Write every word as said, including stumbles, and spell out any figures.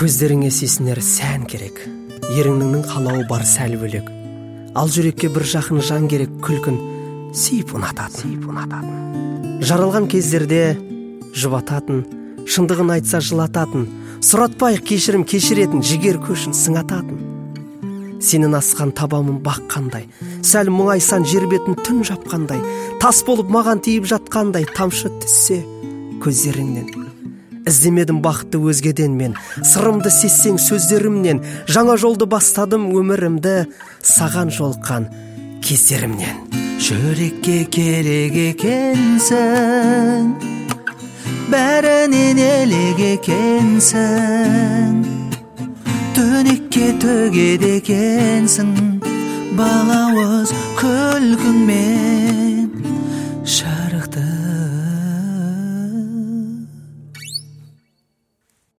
Көздеріңе сүйсінер сән керек, еріңнің қалауы бар сәл бөлек. Ал жүрекке бір жақын жан керек, күлкін сүйіп ұнататын. Жаралған кездерде жұбататын, шындығын айтса жылататын, сұратпай кешірім кешіретін, жігер көшін сыңататын. Сенің асқан табамын баққандай, сәл мұңайсан жер бетін түн жапқандай, тас болып маған тиіп жатқандай, тамшы түссе көздеріңнен. Іздемедім бақытты өзгеден мен, сырымды сезсең сөздерімнен, жаңа жолды бастадым өмірімді саған жолқан кездерімнен. Жүрекке керек екенсің, бәрінен елек екенсің, түнекке төгеді екенсің, балауыз күлкіңмен.